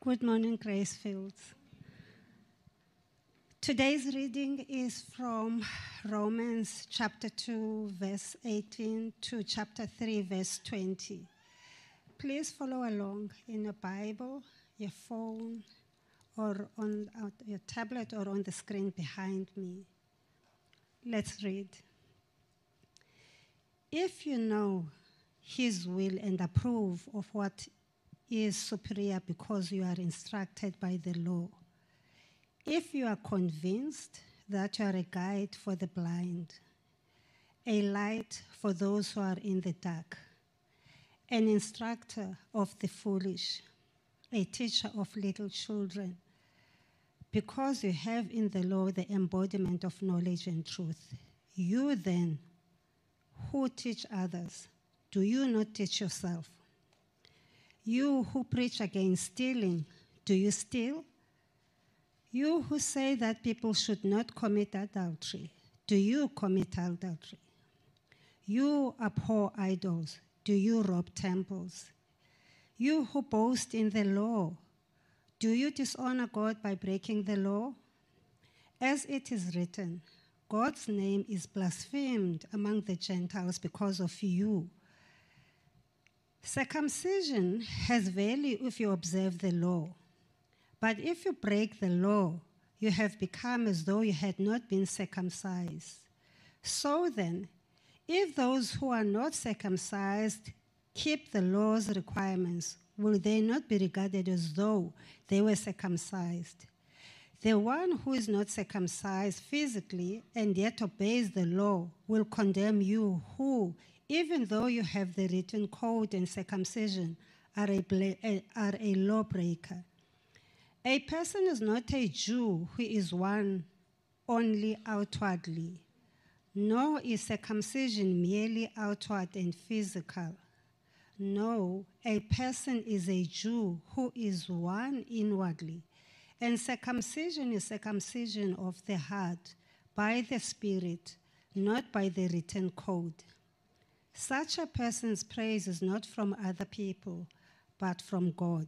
Good morning, Gracefields. Today's reading is from Romans chapter 2, verse 18 to chapter 3, verse 20. Please follow along in your Bible, your phone, or on your tablet or on the screen behind me. Let's read. If you know His will and approve of what is superior because you are instructed by the law, if you are convinced that you are a guide for the blind, a light for those who are in the dark, an instructor of the foolish, a teacher of little children, because you have in the law the embodiment of knowledge and truth, you then, who teach others, do you not teach yourself? You who preach against stealing, do you steal? You who say that people should not commit adultery, do you commit adultery? You abhor idols, do you rob temples? You who boast in the law, do you dishonor God by breaking the law? As it is written, God's name is blasphemed among the Gentiles because of you. Circumcision has value if you observe the law. But if you break the law, you have become as though you had not been circumcised. So then, if those who are not circumcised keep the law's requirements, will they not be regarded as though they were circumcised? The one who is not circumcised physically and yet obeys the law will condemn you who, even though you have the written code and circumcision, are a lawbreaker. A person is not a Jew who is one only outwardly, nor is circumcision merely outward and physical. No, a person is a Jew who is one inwardly, and circumcision is circumcision of the heart by the Spirit, not by the written code. Such a person's praise is not from other people, but from God.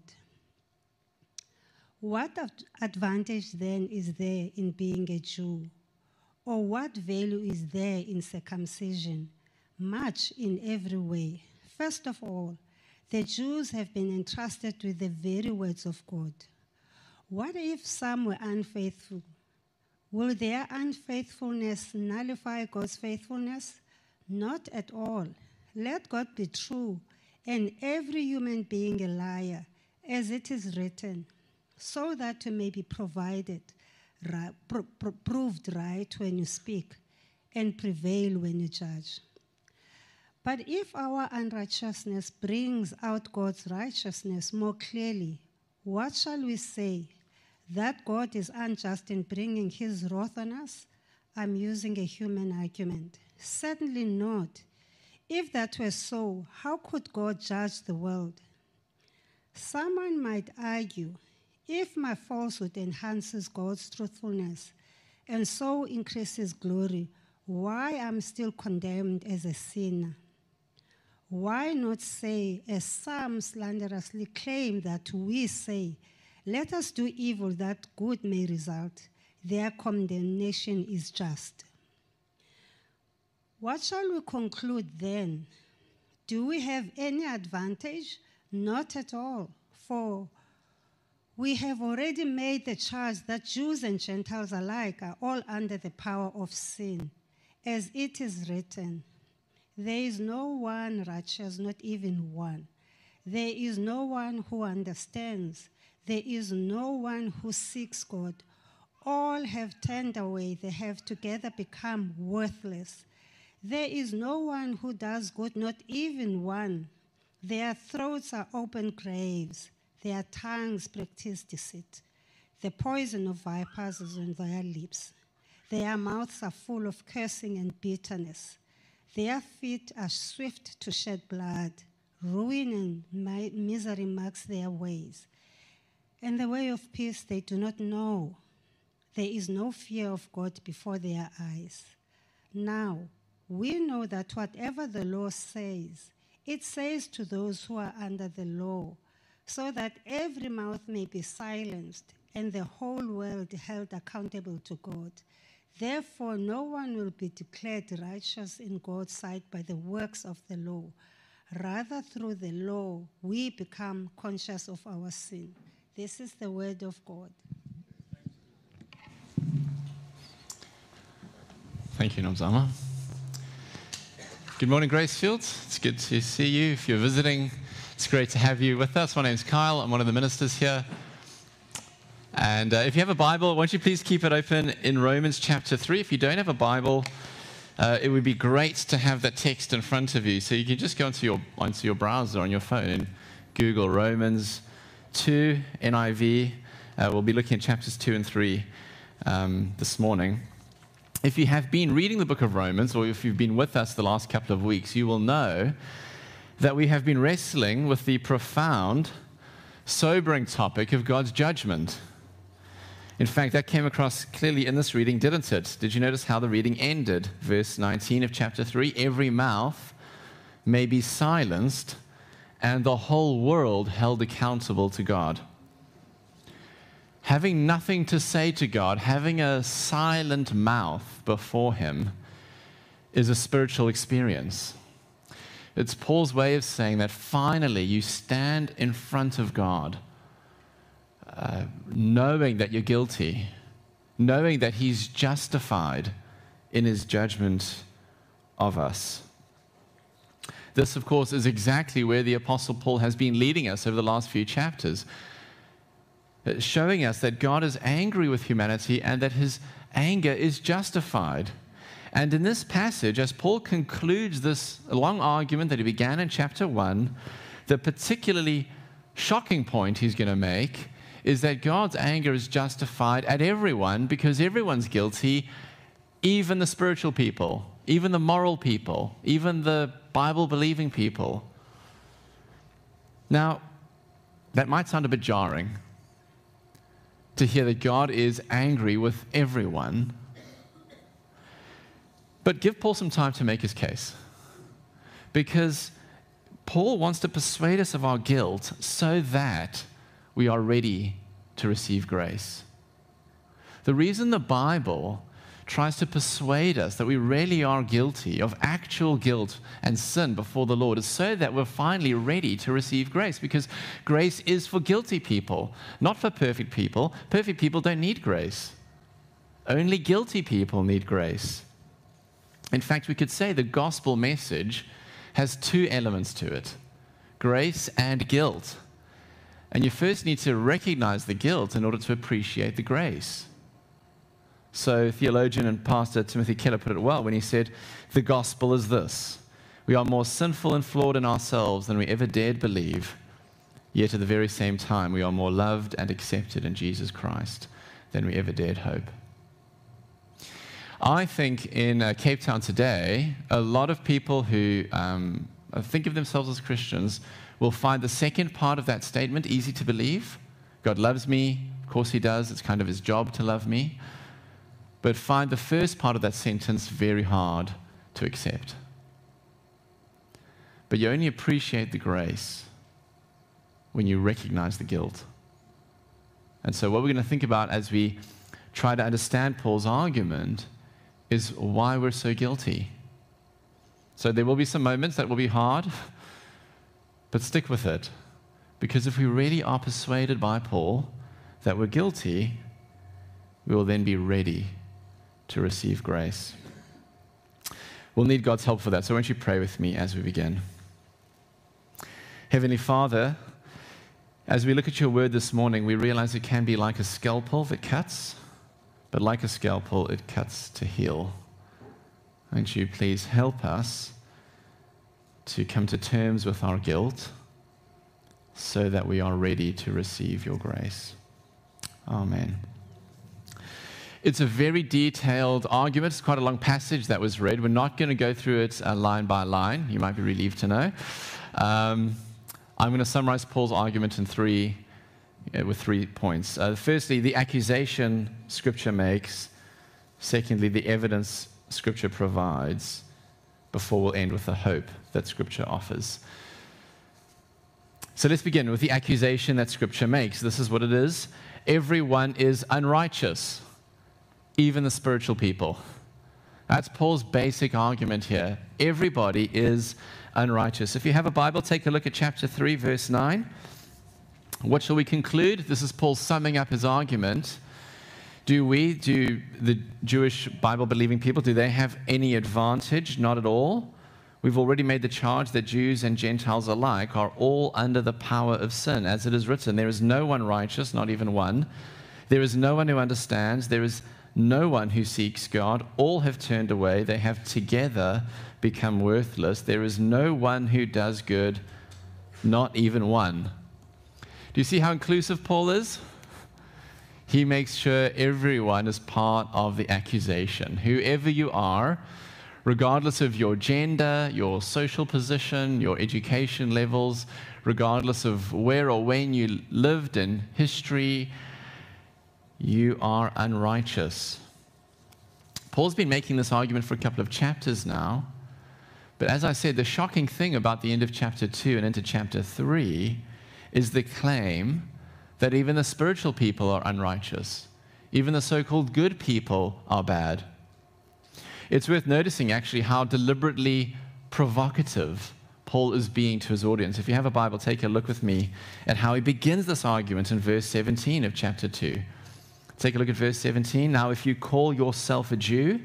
What advantage then is there in being a Jew? Or what value is there in circumcision? Much in every way. First of all, the Jews have been entrusted with the very words of God. What if some were unfaithful? Will their unfaithfulness nullify God's faithfulness? Not at all. Let God be true, and every human being a liar, as it is written, so that you may be proved right when you speak, and prevail when you judge. But if our unrighteousness brings out God's righteousness more clearly, what shall we say? That God is unjust in bringing his wrath on us? I'm using a human argument. Certainly not. If that were so, how could God judge the world? Someone might argue, if my falsehood enhances God's truthfulness and so increases glory, why am I still condemned as a sinner? Why not say, as some slanderously claim that we say, let us do evil that good may result. Their condemnation is just. What shall we conclude then? Do we have any advantage? Not at all, for we have already made the charge that Jews and Gentiles alike are all under the power of sin, as it is written, there is no one righteous, not even one. There is no one who understands. There is no one who seeks God. All have turned away. They have together become worthless. There is no one who does good, not even one. Their throats are open graves. Their tongues practice deceit. The poison of vipers is on their lips. Their mouths are full of cursing and bitterness. Their feet are swift to shed blood. Ruin and misery marks their ways. And the way of peace they do not know. There is no fear of God before their eyes. Now, we know that whatever the law says, it says to those who are under the law, so that every mouth may be silenced and the whole world held accountable to God. Therefore, no one will be declared righteous in God's sight by the works of the law. Rather, through the law, we become conscious of our sin. This is the word of God. Thank you, Nomzamo. Good morning, Gracefield. It's good to see you. If you're visiting, it's great to have you with us. My name's Kyle. I'm one of the ministers here. And if you have a Bible, won't you please keep it open in Romans chapter 3. If you don't have a Bible, it would be great to have that text in front of you. So you can just go onto your browser on your phone and Google Romans 2 NIV. We'll be looking at chapters 2 and 3 this morning. If you have been reading the book of Romans, or if you've been with us the last couple of weeks, you will know that we have been wrestling with the profound, sobering topic of God's judgment. In fact, that came across clearly in this reading, didn't it? Did you notice how the reading ended? Verse 19 of chapter 3, every mouth may be silenced and the whole world held accountable to God. Having nothing to say to God, having a silent mouth before Him, is a spiritual experience. It's Paul's way of saying that finally you stand in front of God, knowing that you're guilty, knowing that He's justified in His judgment of us. This, of course, is exactly where the Apostle Paul has been leading us over the last few chapters, showing us that God is angry with humanity and that His anger is justified. And in this passage, as Paul concludes this long argument that he began in chapter 1, the particularly shocking point he's going to make is that God's anger is justified at everyone because everyone's guilty, even the spiritual people, even the moral people, even the Bible-believing people. Now, that might sound a bit jarring to hear that God is angry with everyone. But give Paul some time to make his case. Because Paul wants to persuade us of our guilt so that we are ready to receive grace. The reason the Bible tries to persuade us that we really are guilty of actual guilt and sin before the Lord is so that we're finally ready to receive grace, because grace is for guilty people, not for perfect people. Perfect people don't need grace. Only guilty people need grace. In fact, we could say the gospel message has two elements to it, grace and guilt. And you first need to recognize the guilt in order to appreciate the grace. So theologian and pastor Timothy Keller put it well when he said, the gospel is this: we are more sinful and flawed in ourselves than we ever dared believe, yet at the very same time we are more loved and accepted in Jesus Christ than we ever dared hope. I think in Cape Town today, a lot of people who think of themselves as Christians will find the second part of that statement easy to believe. God loves me. Of course He does. It's kind of His job to love me. But find the first part of that sentence very hard to accept. But you only appreciate the grace when you recognize the guilt. And so what we're going to think about as we try to understand Paul's argument is why we're so guilty. So there will be some moments that will be hard, but stick with it. Because if we really are persuaded by Paul that we're guilty, we will then be ready to receive grace. We'll need God's help for that. So won't you pray with me as we begin? Heavenly Father, as we look at your word this morning, we realize it can be like a scalpel that cuts, but like a scalpel, it cuts to heal. Won't you please help us to come to terms with our guilt so that we are ready to receive your grace. Amen. It's a very detailed argument. It's quite a long passage that was read. We're not going to go through it line by line. You might be relieved to know. I'm going to summarize Paul's argument in with 3 points. Firstly, the accusation Scripture makes. Secondly, the evidence Scripture provides. Before we'll end with the hope that Scripture offers. So let's begin with the accusation that Scripture makes. This is what it is. Everyone is unrighteous, even the spiritual people. That's Paul's basic argument here. Everybody is unrighteous. If you have a Bible, take a look at chapter 3, verse 9. What shall we conclude? This is Paul summing up his argument. Do the Jewish Bible-believing people, do they have any advantage? Not at all. We've already made the charge that Jews and Gentiles alike are all under the power of sin. As it is written, there is no one righteous, not even one. There is no one who understands. There is no one who seeks God. All have turned away. They have together become worthless. There is no one who does good, not even one. Do you see how inclusive Paul is? He makes sure everyone is part of the accusation. Whoever you are, regardless of your gender, your social position, your education levels, regardless of where or when you lived in history, you are unrighteous. Paul's been making this argument for a couple of chapters now. But as I said, the shocking thing about the end of chapter 2 and into chapter 3 is the claim that even the spiritual people are unrighteous. Even the so-called good people are bad. It's worth noticing, actually, how deliberately provocative Paul is being to his audience. If you have a Bible, take a look with me at how he begins this argument in verse 17 of chapter 2. Take a look at verse 17. Now, if you call yourself a Jew,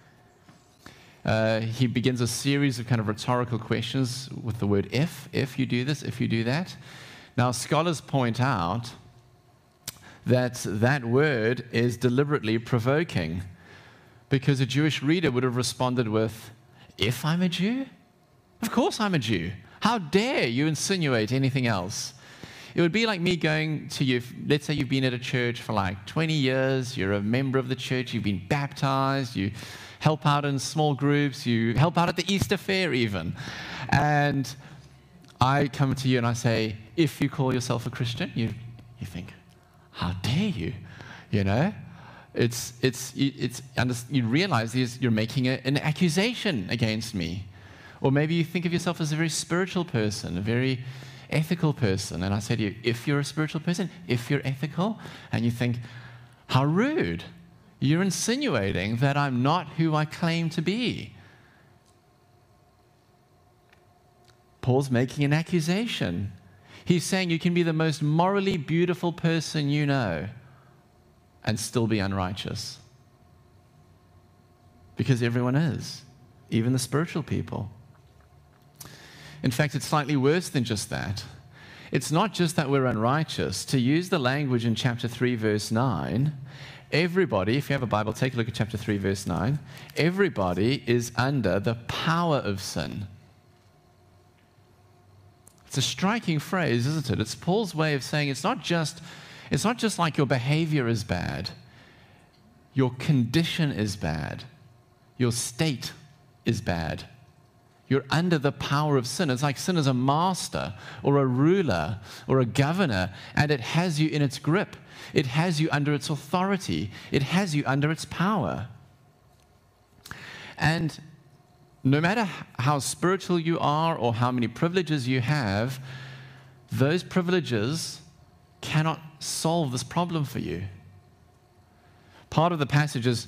he begins a series of kind of rhetorical questions with the word if you do this, if you do that. Now, scholars point out that that word is deliberately provoking, because a Jewish reader would have responded with, if I'm a Jew? Of course I'm a Jew. How dare you insinuate anything else? It would be like me going to you, let's say you've been at a church for like 20 years, you're a member of the church, you've been baptized, you help out in small groups, you help out at the Easter fair even. And I come to you and I say, if you call yourself a Christian, you think, how dare you? You know? You realize you're making an accusation against me. Or maybe you think of yourself as a very spiritual person, a very ethical person. And I say to you, if you're a spiritual person, if you're ethical, and you think, how rude. You're insinuating that I'm not who I claim to be. Paul's making an accusation. He's saying you can be the most morally beautiful person you know and still be unrighteous. Because everyone is, even the spiritual people. In fact, it's slightly worse than just that. It's not just that we're unrighteous. To use the language in chapter 3, verse 9, everybody, if you have a Bible, take a look at chapter 3, verse 9. Everybody is under the power of sin. It's a striking phrase, isn't it? It's Paul's way of saying it's not just like your behavior is bad. Your condition is bad. Your state is bad. You're under the power of sin. It's like sin is a master or a ruler or a governor, and it has you in its grip. It has you under its authority. It has you under its power. And no matter how spiritual you are or how many privileges you have, those privileges cannot solve this problem for you. Part of the passage is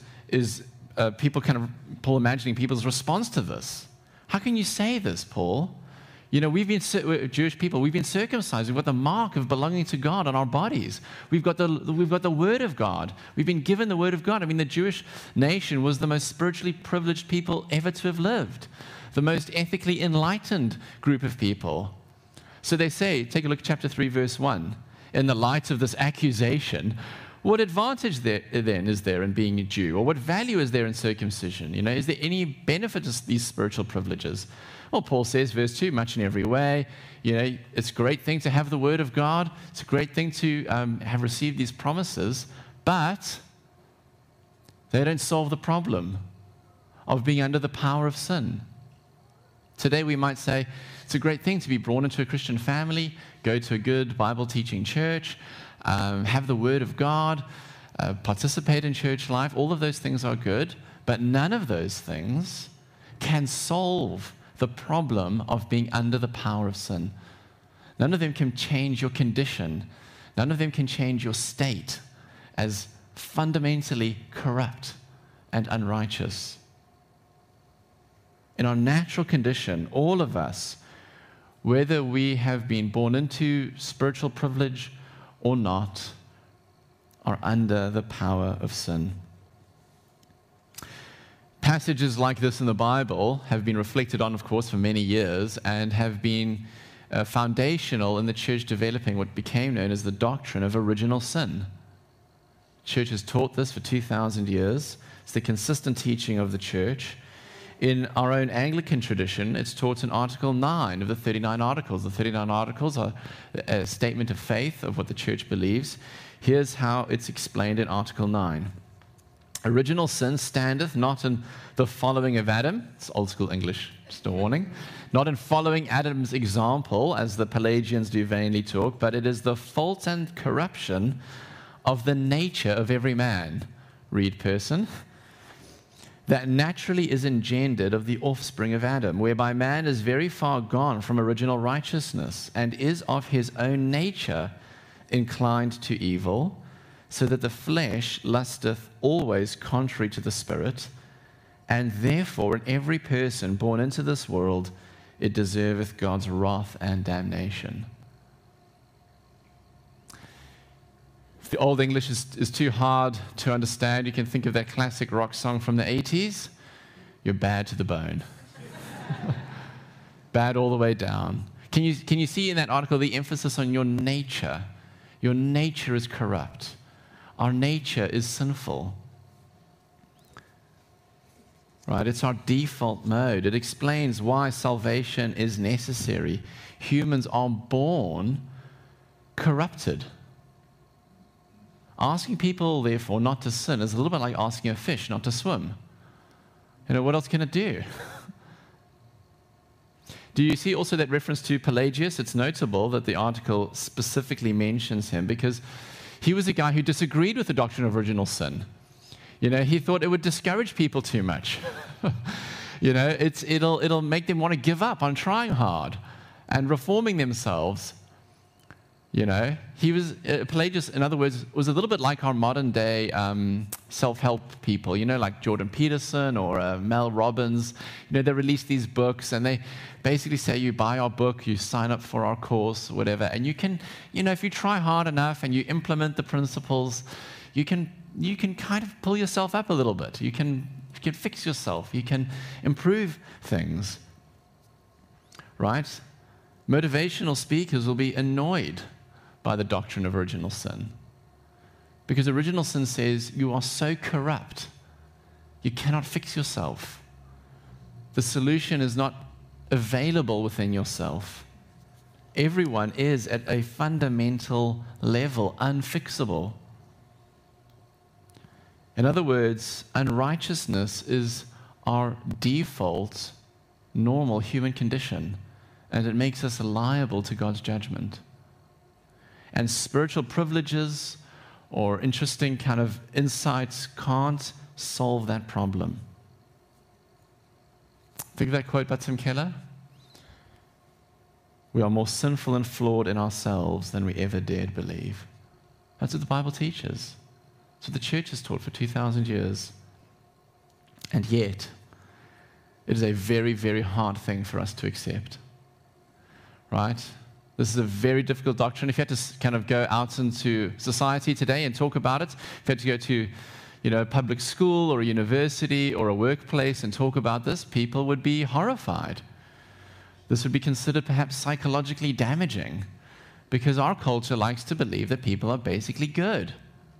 Paul imagining people's response to this. How can you say this, Paul? You know, we're Jewish people, we've been circumcised. We've got the mark of belonging to God on our bodies. We've got the Word of God. We've been given the Word of God. I mean, the Jewish nation was the most spiritually privileged people ever to have lived, the most ethically enlightened group of people. So they say, take a look at chapter 3, verse 1. In the light of this accusation, what advantage then is there in being a Jew? Or what value is there in circumcision? You know, is there any benefit to these spiritual privileges? Well, Paul says, verse 2, much in every way. You know, it's a great thing to have the Word of God. It's a great thing to have received these promises, but they don't solve the problem of being under the power of sin. Today we might say, it's a great thing to be born into a Christian family, go to a good Bible-teaching church, have the Word of God, participate in church life. All of those things are good, but none of those things can solve the problem of being under the power of sin. None of them can change your condition. None of them can change your state as fundamentally corrupt and unrighteous. In our natural condition, all of us, whether we have been born into spiritual privilege or not, are under the power of sin. Passages like this in the Bible have been reflected on, of course, for many years and have been foundational in the church developing what became known as the doctrine of original sin. The church has taught this for 2,000 years. It's the consistent teaching of the church. In our own Anglican tradition, it's taught in Article 9 of the 39 Articles. The 39 Articles are a statement of faith of what the church believes. Here's how it's explained in Article 9. Original sin standeth not in the following of Adam. It's old school English, just a warning. Not in following Adam's example, as the Pelagians do vainly talk, but it is the fault and corruption of the nature of every man, read person, that naturally is engendered of the offspring of Adam, whereby man is very far gone from original righteousness, and is of his own nature inclined to evil, so that the flesh lusteth always contrary to the Spirit, and therefore in every person born into this world it deserveth God's wrath and damnation. If the Old English is too hard to understand, you can think of that classic rock song from the 80s, You're Bad to the Bone. Bad all the way down. Can you see in that article the emphasis on your nature? Your nature is corrupt. Our nature is sinful. Right? It's our default mode. It explains why salvation is necessary. Humans are born corrupted. Asking people, therefore, not to sin is a little bit like asking a fish not to swim. You know, what else can it do? Do you see also that reference to Pelagius? It's notable that the article specifically mentions him because he was a guy who disagreed with the doctrine of original sin. You know, he thought it would discourage people too much. You know, it'll make them want to give up on trying hard and reforming themselves. You know, Pelagius, in other words, was a little bit like our modern day self-help people, you know, like Jordan Peterson or Mel Robbins. You know, they release these books and they basically say you buy our book, you sign up for our course, whatever. And you can, you know, if you try hard enough and you implement the principles, you can kind of pull yourself up a little bit. You can fix yourself. You can improve things, right? Motivational speakers will be annoyed by the doctrine of original sin. Because original sin says you are so corrupt, you cannot fix yourself. The solution is not available within yourself. Everyone is at a fundamental level unfixable. In other words, unrighteousness is our default, normal human condition, and it makes us liable to God's judgment. And spiritual privileges or interesting kind of insights can't solve that problem. Think of that quote by Tim Keller? We are more sinful and flawed in ourselves than we ever dared believe. That's what the Bible teaches. That's what the church has taught for 2,000 years. And yet, it is a very, very hard thing for us to accept. Right? This is a very difficult doctrine. If you had to kind of go out into society today and talk about it, if you had to go to, you know, a public school or a university or a workplace and talk about this, people would be horrified. This would be considered perhaps psychologically damaging because our culture likes to believe that people are basically good.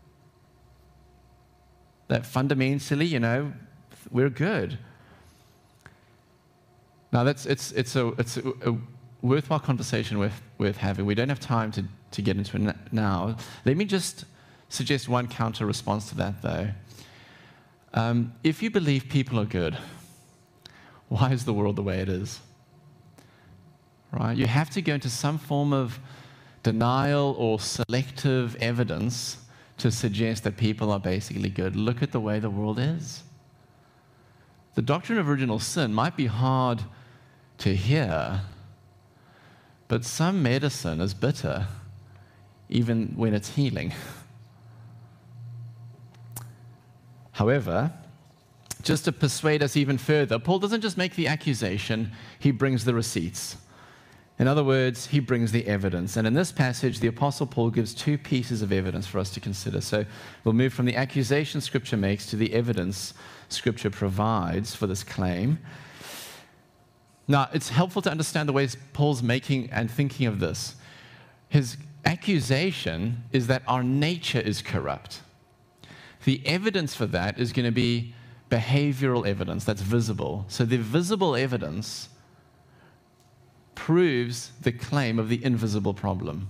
That fundamentally, you know, we're good. Now, it's a worthwhile conversation worth having. We don't have time to get into it now. Let me just suggest one counter response to that, though. If you believe people are good, why is the world the way it is? Right? You have to go into some form of denial or selective evidence to suggest that people are basically good. Look at the way the world is. The doctrine of original sin might be hard to hear, But some medicine is bitter, even when it's healing. However, just to persuade us even further, Paul doesn't just make the accusation, he brings the receipts. In other words, he brings the evidence. And in this passage, the Apostle Paul gives two pieces of evidence for us to consider. So we'll move from the accusation Scripture makes to the evidence Scripture provides for this claim. Now, it's helpful to understand the ways Paul's making and thinking of this. His accusation is that our nature is corrupt. The evidence for that is going to be behavioral evidence that's visible. So the visible evidence proves the claim of the invisible problem.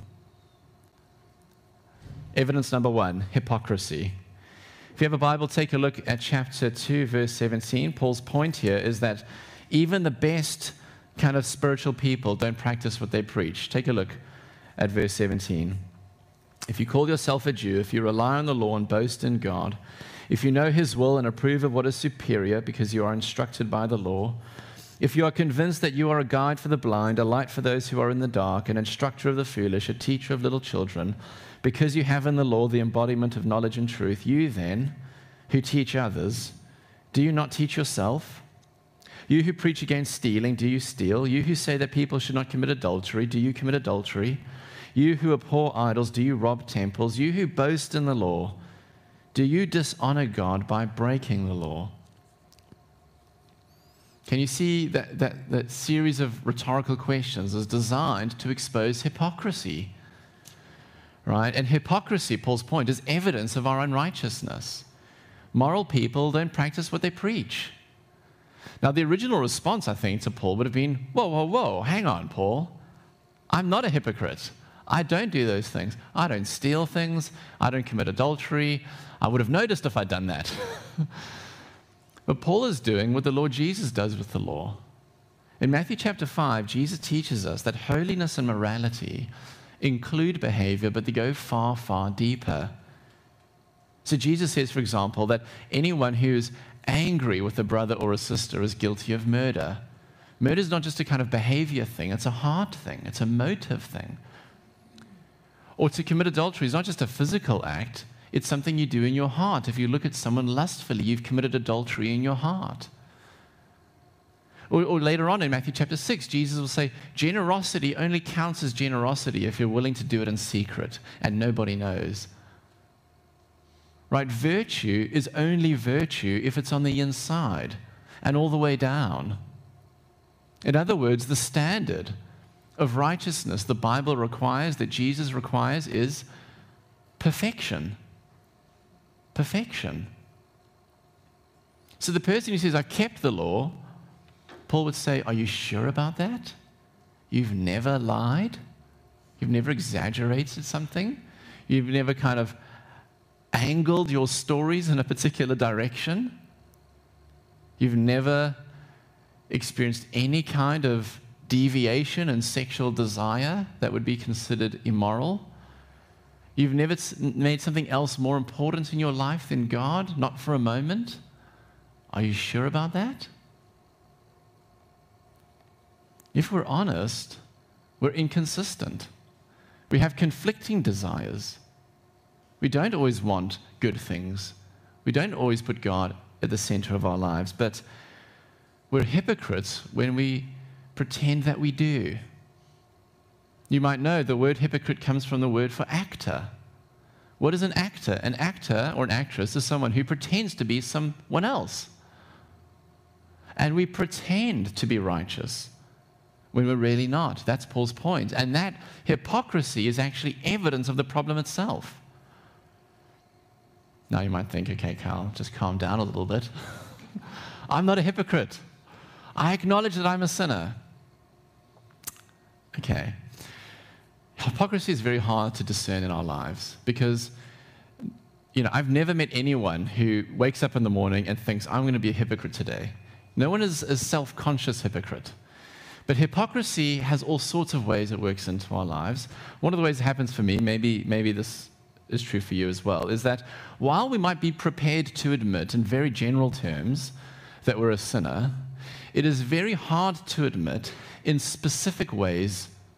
Evidence number one, hypocrisy. If you have a Bible, take a look at chapter 2, verse 17. Paul's point here is that even the best kind of spiritual people don't practice what they preach. Take a look at verse 17. If you call yourself a Jew, if you rely on the law and boast in God, if you know his will and approve of what is superior because you are instructed by the law, if you are convinced that you are a guide for the blind, a light for those who are in the dark, an instructor of the foolish, a teacher of little children, because you have in the law the embodiment of knowledge and truth, you then, who teach others, do you not teach yourself? You who preach against stealing, do you steal? You who say that people should not commit adultery, do you commit adultery? You who abhor idols, do you rob temples? You who boast in the law, do you dishonor God by breaking the law? Can you see that series of rhetorical questions is designed to expose hypocrisy? Right? And hypocrisy, Paul's point, is evidence of our unrighteousness. Moral people don't practice what they preach. Now, the original response, I think, to Paul would have been, whoa, whoa, whoa, hang on, Paul. I'm not a hypocrite. I don't do those things. I don't steal things. I don't commit adultery. I would have noticed if I'd done that. But Paul is doing what the Lord Jesus does with the law. In Matthew chapter 5, Jesus teaches us that holiness and morality include behavior, but they go far, far deeper. So Jesus says, for example, that anyone who's angry with a brother or a sister is guilty of murder. Murder is not just a kind of behavior thing, it's a heart thing, it's a motive thing. Or to commit adultery is not just a physical act, it's something you do in your heart. If you look at someone lustfully, you've committed adultery in your heart. Or later on in Matthew chapter 6, Jesus will say, generosity only counts as generosity if you're willing to do it in secret and nobody knows. Right? Virtue is only virtue if it's on the inside and all the way down. In other words, the standard of righteousness the Bible requires, that Jesus requires, is perfection. Perfection. So the person who says, I kept the law, Paul would say, are you sure about that? You've never lied? You've never exaggerated something? You've never kind of angled your stories in a particular direction? You've never experienced any kind of deviation in sexual desire that would be considered immoral? You've never made something else more important in your life than God, not for a moment? Are you sure about that? If we're honest, we're inconsistent. We have conflicting desires. We don't always want good things. We don't always put God at the center of our lives, but we're hypocrites when we pretend that we do. You might know the word hypocrite comes from the word for actor. What is an actor? An actor or an actress is someone who pretends to be someone else. And we pretend to be righteous when we're really not. That's Paul's point. And that hypocrisy is actually evidence of the problem itself. Now you might think, okay, Carl, just calm down a little bit. I'm not a hypocrite. I acknowledge that I'm a sinner. Okay. Hypocrisy is very hard to discern in our lives because, I've never met anyone who wakes up in the morning and thinks, I'm going to be a hypocrite today. No one is a self-conscious hypocrite. But hypocrisy has all sorts of ways it works into our lives. One of the ways it happens for me, maybe this is true for you as well, is that while we might be prepared to admit in very general terms that we're a sinner, it is very hard to admit in specific ways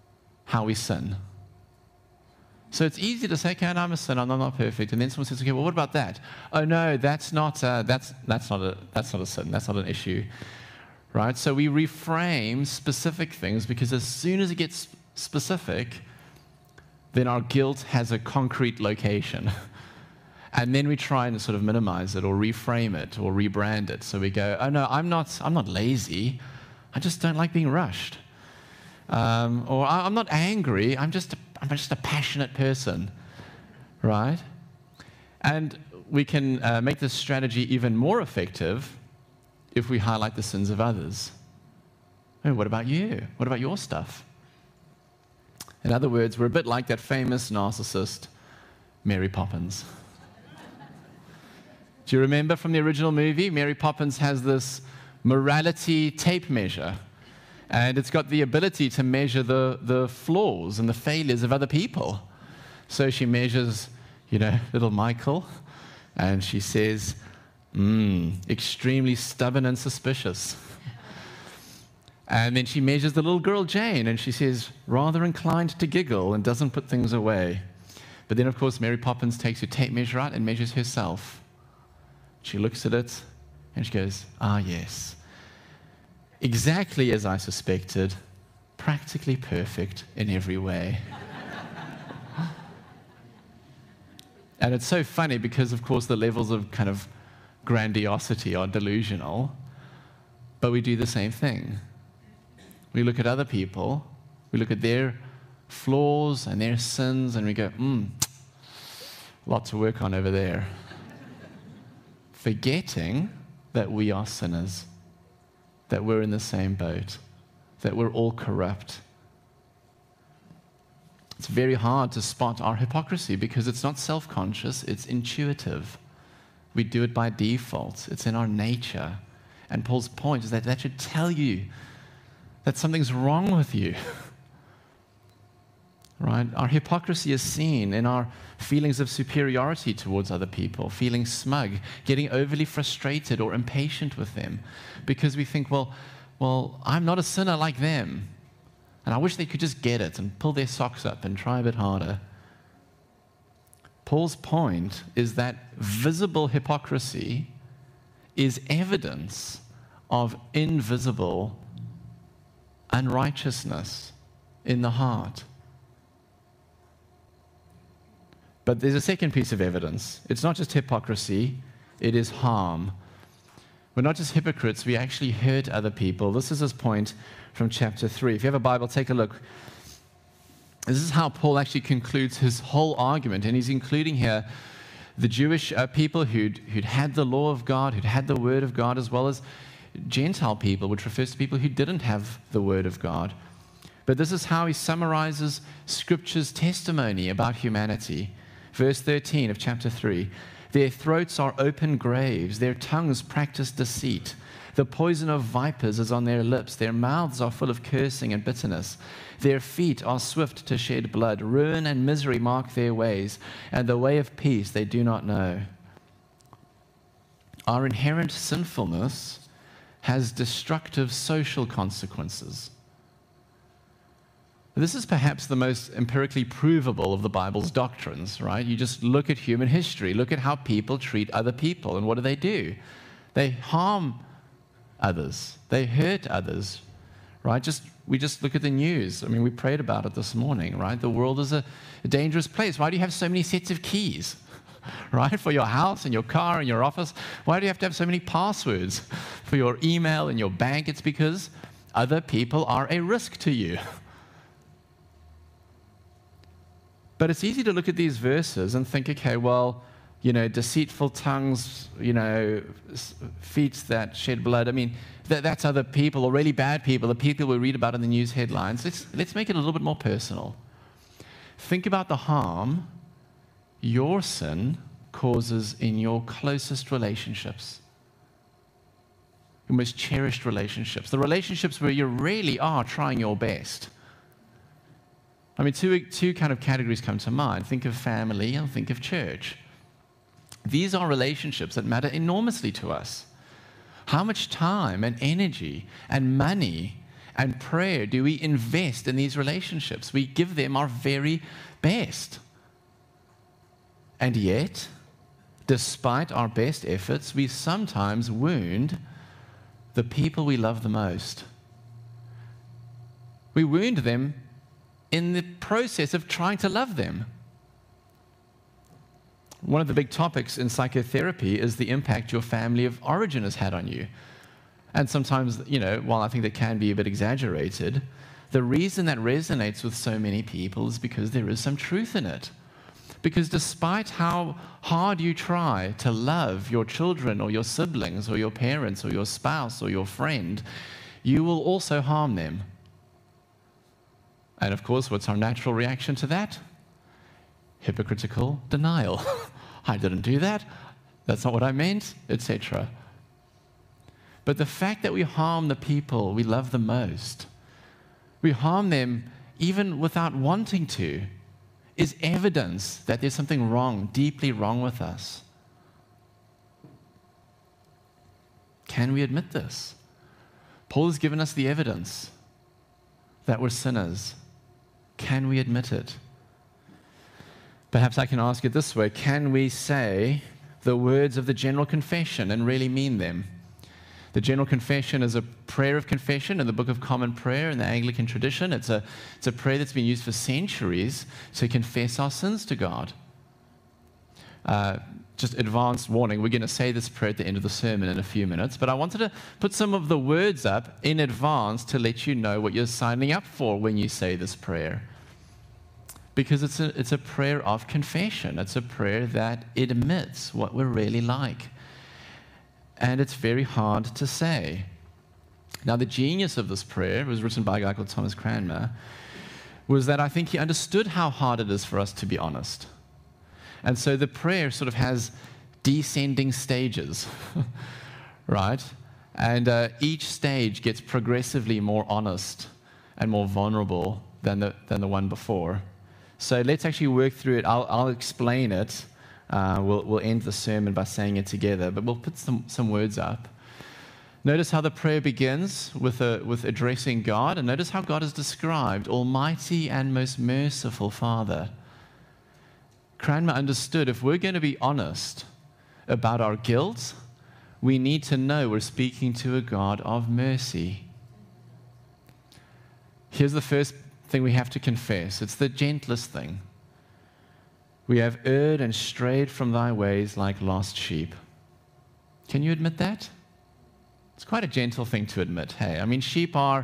how we sin. So it's easy to say, okay, I'm a sinner, I'm not perfect. And then someone says, okay, well, what about that? Oh, no, that's not a sin. That's not an issue. Right? So we reframe specific things because as soon as it gets specific, then our guilt has a concrete location. And then we try and sort of minimize it or reframe it or rebrand it. So we go, oh, no, I'm not lazy. I just don't like being rushed. Or I'm not angry. I'm just a passionate person. Right? And we can make this strategy even more effective if we highlight the sins of others. Oh, what about you? What about your stuff? In other words, we're a bit like that famous narcissist, Mary Poppins. Do you remember from the original movie? Mary Poppins has this morality tape measure, and it's got the ability to measure the flaws and the failures of other people. So she measures, little Michael, and she says, extremely stubborn and suspicious. And then she measures the little girl Jane, and she says, rather inclined to giggle and doesn't put things away. But then, of course, Mary Poppins takes her tape measure out and measures herself. She looks at it, and she goes, yes. Exactly as I suspected, practically perfect in every way. And it's so funny because, of course, the levels of kind of grandiosity are delusional, but we do the same thing. We look at other people, we look at their flaws and their sins, and we go, lot to work on over there. Forgetting that we are sinners, that we're in the same boat, that we're all corrupt. It's very hard to spot our hypocrisy because it's not self-conscious, it's intuitive. We do it by default. It's in our nature. And Paul's point is that should tell you that something's wrong with you. Right? Our hypocrisy is seen in our feelings of superiority towards other people, feeling smug, getting overly frustrated or impatient with them because we think, well, I'm not a sinner like them. And I wish they could just get it and pull their socks up and try a bit harder. Paul's point is that visible hypocrisy is evidence of invisible unrighteousness in the heart. But there's a second piece of evidence. It's not just hypocrisy, it is harm. We're not just hypocrites, we actually hurt other people. This is his point from chapter 3. If you have a Bible, take a look. This is how Paul actually concludes his whole argument, and he's including here the Jewish people who'd had the law of God, who'd had the word of God, as well as Gentile people, which refers to people who didn't have the word of God. But this is how he summarizes Scripture's testimony about humanity. Verse 13 of chapter 3, their throats are open graves, their tongues practice deceit. The poison of vipers is on their lips. Their mouths are full of cursing and bitterness. Their feet are swift to shed blood. Ruin and misery mark their ways, and the way of peace they do not know. Our inherent sinfulness has destructive social consequences. This is perhaps the most empirically provable of the Bible's doctrines, right? You just look at human history, look at how people treat other people, and what do? They harm others. They hurt others, right? We just look at the news. I mean, we prayed about it this morning, right? The world is a dangerous place. Why do you have so many sets of keys, right? For your house and your car and your office? Why do you have to have so many passwords for your email and your bank? It's because other people are a risk to you. But it's easy to look at these verses and think, okay, well, deceitful tongues, feet that shed blood. I mean, that's other people, or really bad people, the people we read about in the news headlines. Let's make it a little bit more personal. Think about the harm your sin causes in your closest relationships, your most cherished relationships, the relationships where you really are trying your best. I mean, two kind of categories come to mind. Think of family and think of church. These are relationships that matter enormously to us. How much time and energy and money and prayer do we invest in these relationships. We give them our very best. And yet, despite our best efforts, we sometimes wound the people we love the most. We wound them in the process of trying to love them. One of the big topics in psychotherapy is the impact your family of origin has had on you. And sometimes, while I think that can be a bit exaggerated, the reason that resonates with so many people is because there is some truth in it. Because despite how hard you try to love your children or your siblings or your parents or your spouse or your friend, you will also harm them. And of course, what's our natural reaction to that? Hypocritical denial. I didn't do that. That's not what I meant, etc. But the fact that we harm the people we love the most, we harm them even without wanting to, is evidence that there's something wrong, deeply wrong with us. Can we admit this? Paul has given us the evidence that we're sinners. Can we admit it? Perhaps I can ask it this way. Can we say the words of the General Confession and really mean them? The General Confession is a prayer of confession in the Book of Common Prayer in the Anglican tradition. It's a prayer that's been used for centuries to confess our sins to God. Just advanced warning, we're going to say this prayer at the end of the sermon in a few minutes, but I wanted to put some of the words up in advance to let you know what you're signing up for when you say this prayer. Because it's a prayer of confession. It's a prayer that admits what we're really like. And it's very hard to say. Now, the genius of this prayer, it was written by a guy called Thomas Cranmer, was that I think he understood how hard it is for us to be honest. And so the prayer sort of has descending stages, right? And each stage gets progressively more honest and more vulnerable than the one before. So let's actually work through it. I'll explain it. We'll end the sermon by saying it together, but we'll put some words up. Notice how the prayer begins with addressing God, and notice how God is described, Almighty and most merciful Father. Cranmer understood if we're going to be honest about our guilt, we need to know we're speaking to a God of mercy. Here's the first thing we have to confess. It's the gentlest thing. We have erred and strayed from thy ways like lost sheep. Can you admit that? It's quite a gentle thing to admit. Hey, I mean, sheep are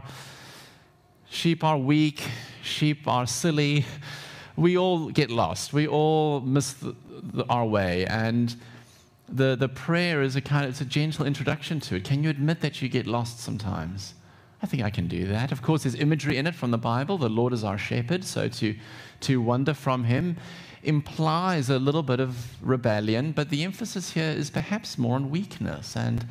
weak. Sheep are silly. We all get lost. We all miss our way. And the prayer is it's a gentle introduction to it. Can you admit that you get lost sometimes? I think I can do that. Of course, there's imagery in it from the Bible. The Lord is our shepherd, so to wander from him implies a little bit of rebellion, but the emphasis here is perhaps more on weakness and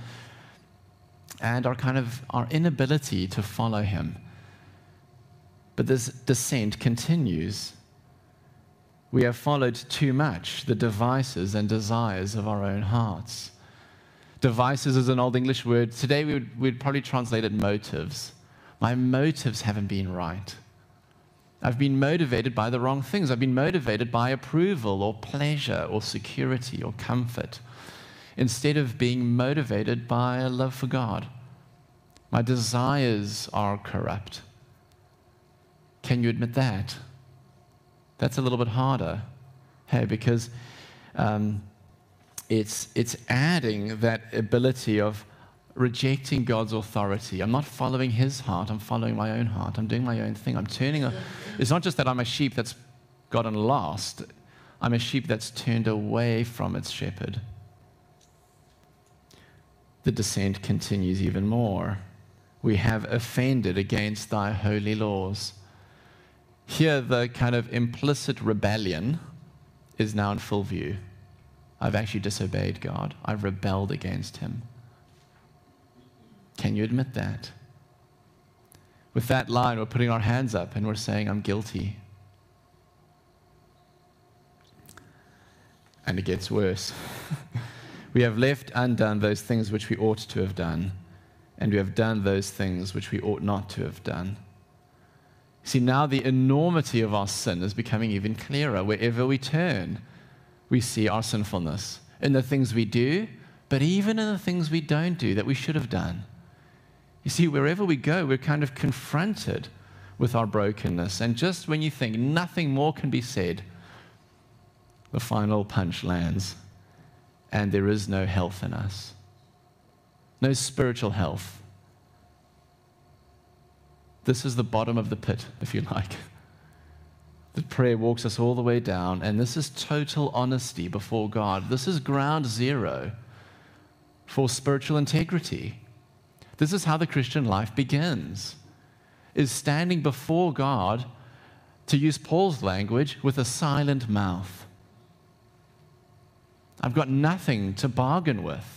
our inability to follow him. But this descent continues. We have followed too much the devices and desires of our own hearts. Devices is an old English word. Today we'd probably translate it motives. My motives haven't been right. I've been motivated by the wrong things. I've been motivated by approval or pleasure or security or comfort instead of being motivated by a love for God. My desires are corrupt. Can you admit that? That's a little bit harder, hey, because it's adding that ability of rejecting God's authority. I'm not following his heart. I'm following my own heart. I'm doing my own thing. It's not just that I'm a sheep that's gotten lost. I'm a sheep that's turned away from its shepherd. The descent continues even more. We have offended against thy holy laws. Here, the kind of implicit rebellion is now in full view. I've actually disobeyed God. I've rebelled against him. Can you admit that? With that line, we're putting our hands up and we're saying, I'm guilty. And it gets worse. We have left undone those things which we ought to have done, and we have done those things which we ought not to have done. See, now the enormity of our sin is becoming even clearer. Wherever we turn, we see our sinfulness in the things we do, but even in the things we don't do that we should have done. You see, wherever we go, we're kind of confronted with our brokenness. And just when you think nothing more can be said, the final punch lands, and there is no health in us. No spiritual health. This is the bottom of the pit, if you like. The prayer walks us all the way down, and this is total honesty before God. This is ground zero for spiritual integrity. This is how the Christian life begins, is standing before God, to use Paul's language, with a silent mouth. I've got nothing to bargain with.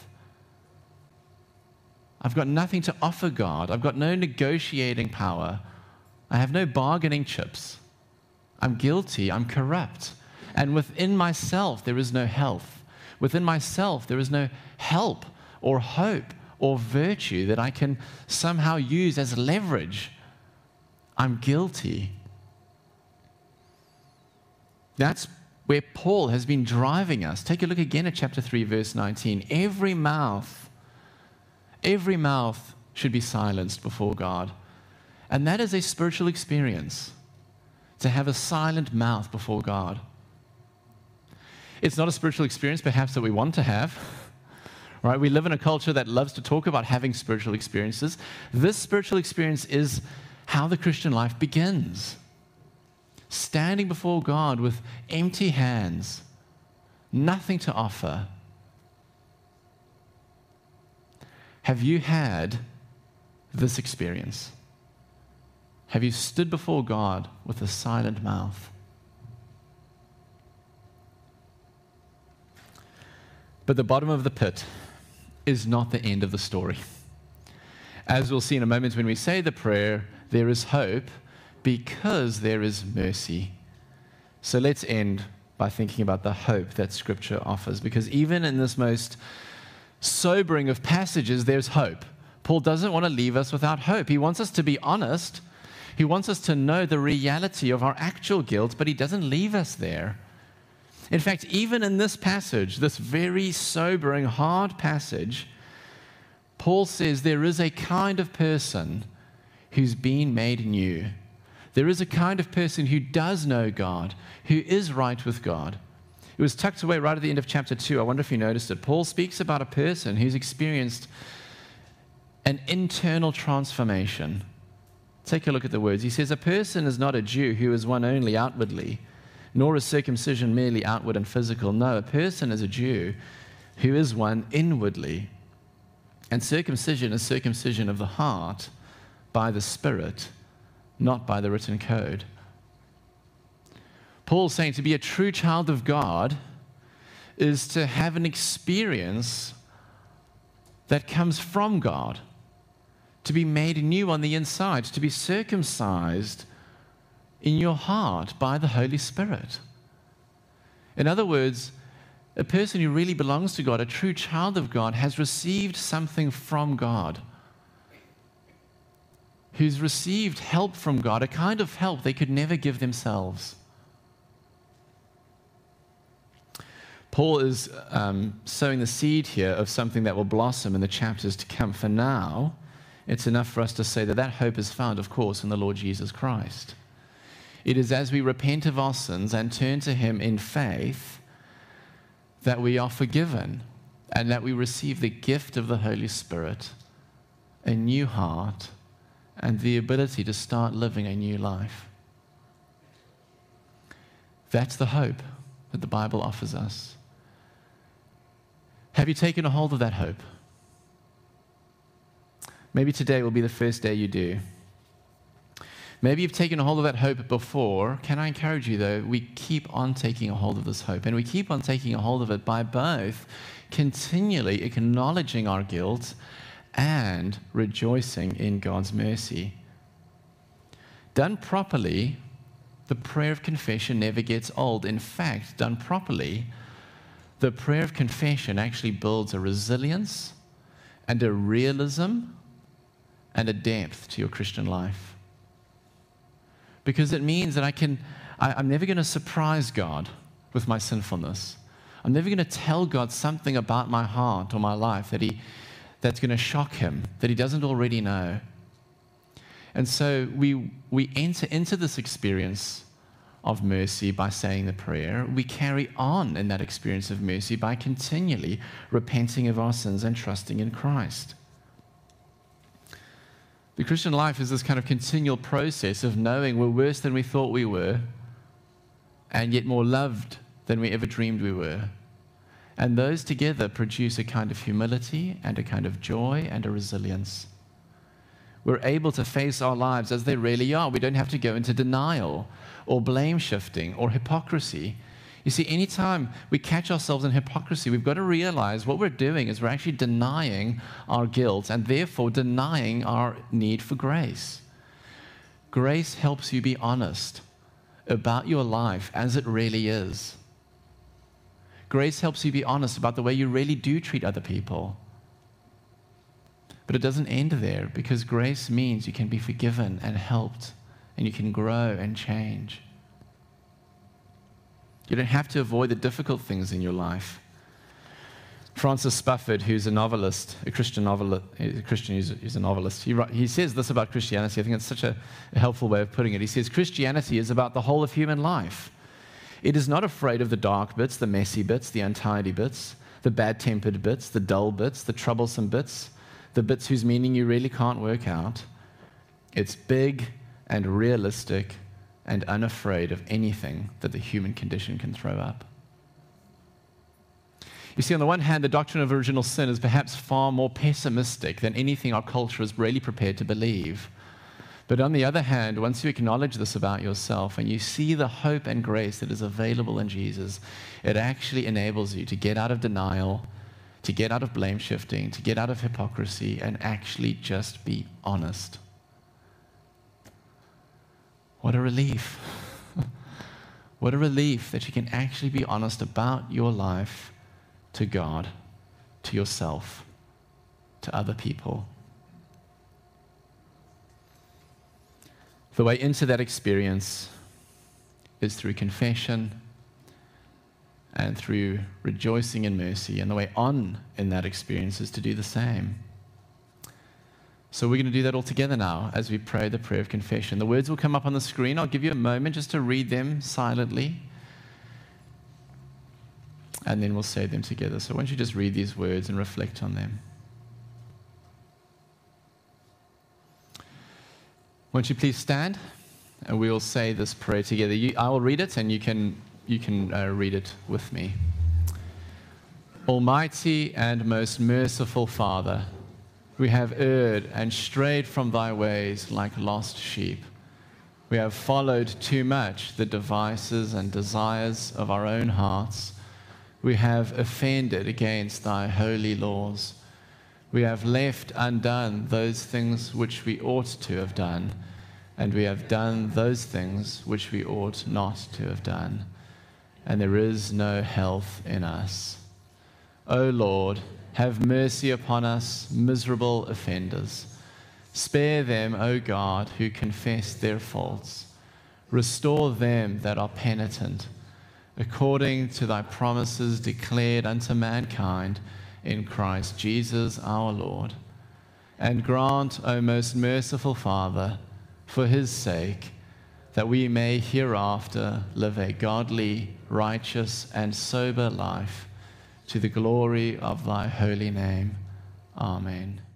I've got nothing to offer God. I've got no negotiating power. I have no bargaining chips. I'm guilty. I'm corrupt. And within myself, there is no health. Within myself, there is no help or hope or virtue that I can somehow use as leverage. I'm guilty. That's where Paul has been driving us. Take a look again at chapter 3, verse 19. Every mouth should be silenced before God. And that is a spiritual experience, to have a silent mouth before God. It's not a spiritual experience, perhaps, that we want to have. Right? We live in a culture that loves to talk about having spiritual experiences. This spiritual experience is how the Christian life begins. Standing before God with empty hands, nothing to offer. Have you had this experience? Have you stood before God with a silent mouth? But the bottom of the pit is not the end of the story. As we'll see in a moment when we say the prayer, there is hope because there is mercy. So let's end by thinking about the hope that Scripture offers, because even in this most sobering of passages, there's hope. Paul doesn't want to leave us without hope. He wants us to be honest. He wants us to know the reality of our actual guilt, but he doesn't leave us there. In fact, even in this passage, this very sobering, hard passage, Paul says there is a kind of person who's been made new. There is a kind of person who does know God, who is right with God. It was tucked away right at the end of chapter 2. I wonder if you noticed it. Paul speaks about a person who's experienced an internal transformation. Take a look at the words. He says, a person is not a Jew who is one only outwardly, nor is circumcision merely outward and physical. No, a person is a Jew who is one inwardly. And circumcision is circumcision of the heart by the Spirit, not by the written code. Paul's saying to be a true child of God is to have an experience that comes from God, to be made new on the inside, to be circumcised in your heart by the Holy Spirit. In other words, a person who really belongs to God, a true child of God, has received something from God, who's received help from God, a kind of help they could never give themselves. Paul is sowing the seed here of something that will blossom in the chapters to come. For now, it's enough for us to say that that hope is found, of course, in the Lord Jesus Christ. It is as we repent of our sins and turn to Him in faith that we are forgiven and that we receive the gift of the Holy Spirit, a new heart, and the ability to start living a new life. That's the hope that the Bible offers us. Have you taken a hold of that hope? Maybe today will be the first day you do. Maybe you've taken a hold of that hope before. Can I encourage you, though, we keep on taking a hold of this hope, and we keep on taking a hold of it by both continually acknowledging our guilt and rejoicing in God's mercy. Done properly, the prayer of confession never gets old. In fact, done properly, the prayer of confession actually builds a resilience and a realism and a depth to your Christian life. Because it means that I'm never going to surprise God with my sinfulness. I'm never going to tell God something about my heart or my life that's going to shock him, that he doesn't already know. And so we enter into this experience of mercy by saying the prayer. We carry on in that experience of mercy by continually repenting of our sins and trusting in Christ. The Christian life is this kind of continual process of knowing we're worse than we thought we were, and yet more loved than we ever dreamed we were. And those together produce a kind of humility and a kind of joy and a resilience. We're able to face our lives as they really are. We don't have to go into denial or blame shifting or hypocrisy. You see, anytime we catch ourselves in hypocrisy, we've got to realize what we're doing is we're actually denying our guilt and therefore denying our need for grace. Grace helps you be honest about your life as it really is. Grace helps you be honest about the way you really do treat other people. But it doesn't end there, because grace means you can be forgiven and helped, and you can grow and change. You don't have to avoid the difficult things in your life. Francis Spufford, who's a novelist, a Christian novelist, who's a novelist, he says this about Christianity. I think it's such a helpful way of putting it. He says, Christianity is about the whole of human life. It is not afraid of the dark bits, the messy bits, the untidy bits, the bad-tempered bits, the dull bits, the troublesome bits, the bits whose meaning you really can't work out. It's big and realistic and unafraid of anything that the human condition can throw up. You see, on the one hand, the doctrine of original sin is perhaps far more pessimistic than anything our culture is really prepared to believe. But on the other hand, once you acknowledge this about yourself and you see the hope and grace that is available in Jesus, it actually enables you to get out of denial, to get out of blame shifting, to get out of hypocrisy, and actually just be honest. What a relief. What a relief that you can actually be honest about your life to God, to yourself, to other people. The way into that experience is through confession and through rejoicing in mercy. And the way on in that experience is to do the same. So we're going to do that all together now as we pray the prayer of confession. The words will come up on the screen. I'll give you a moment just to read them silently. And then we'll say them together. So why don't you just read these words and reflect on them. Won't you please stand, and we will say this prayer together. I will read it, and you can read it with me. Almighty and most merciful Father, we have erred and strayed from thy ways like lost sheep. We have followed too much the devices and desires of our own hearts. We have offended against thy holy laws. We have left undone those things which we ought to have done, and we have done those things which we ought not to have done, and there is no health in us. O Lord, have mercy upon us, miserable offenders. Spare them, O God, who confess their faults. Restore them that are penitent, according to thy promises declared unto mankind in Christ Jesus our Lord. And grant, O most merciful Father, for his sake, that we may hereafter live a godly, righteous, and sober life, to the glory of thy holy name. Amen.